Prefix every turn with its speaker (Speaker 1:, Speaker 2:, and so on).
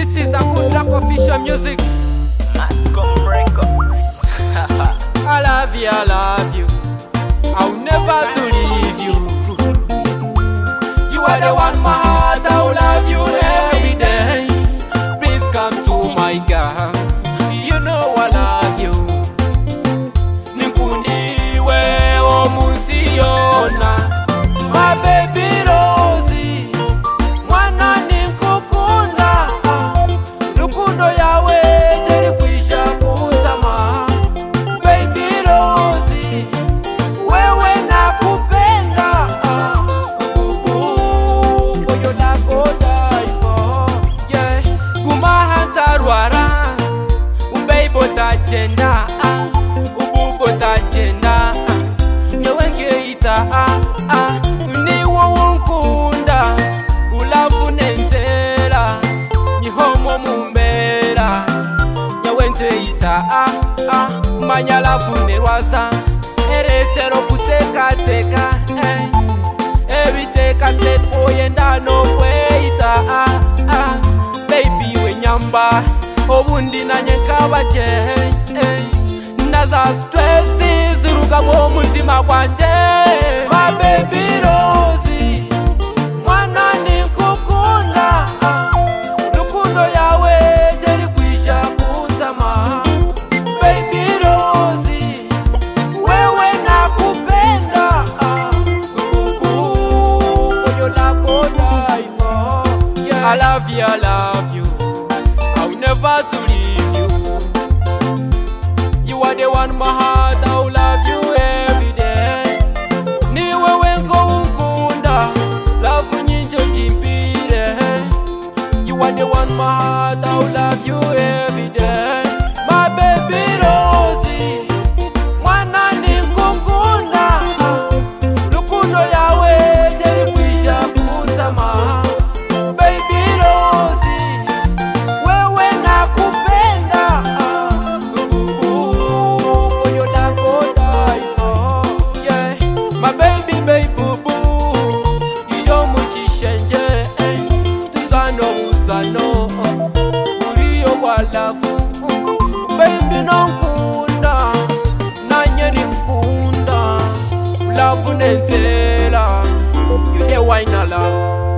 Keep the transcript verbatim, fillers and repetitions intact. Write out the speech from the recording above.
Speaker 1: This is a good luck official music.
Speaker 2: Madcom Records.
Speaker 1: I love you, I love you. I'll never to leave you. You are the one my heart, I'll love you every day. Please come to my girl. You know I love you. Nikundiwe omusiona. My baby Rosie. Mwana ninkukunda. Lukundo yawe teri kwisha kutama. Baby Rosie. Wewe nakupenda. For your love go die for. Yeah. Gumahanta rwara. Ubeibo tajenda. Ububo tajenda. Nyewengeita ah ah. Niwo wunkunda. Ulavu nentera. Nyihomo mumbera. Nyewengeita ah ah. Manyalavu nerwaza. Eretero kuteka teka eh. Ebiteka teko yenda no kweita ah ah. Baby we nyamba. Obundi nanye kabaje eh. Naza stress ziruka mu mutima kwanje. My baby Rosie. Mwana ninkukunda. Lukundo yawe teri kwisha kutama. Baby Rosie. Wewe nakupenda. For your love go die for. Yeah. I love you, I love you. I will never to leave you. You are the one my heart, I will love you every day. Niwe wenko ukunda, love nyinjo jimbire. You are the one my heart, I will love you every day. My baby Rosie. Mwana ninkukunda. Lukundo yawe teri kwisha kutama. Baby Rosie. Wewe nakupenda. For your love go die for. Yeah. My baby baby boo boo. Ijo muchishenje. Tuzano uzano. Uriyo walafu. Baby nonkunda. Nanye nikunda. Love nentela. You the wine I love.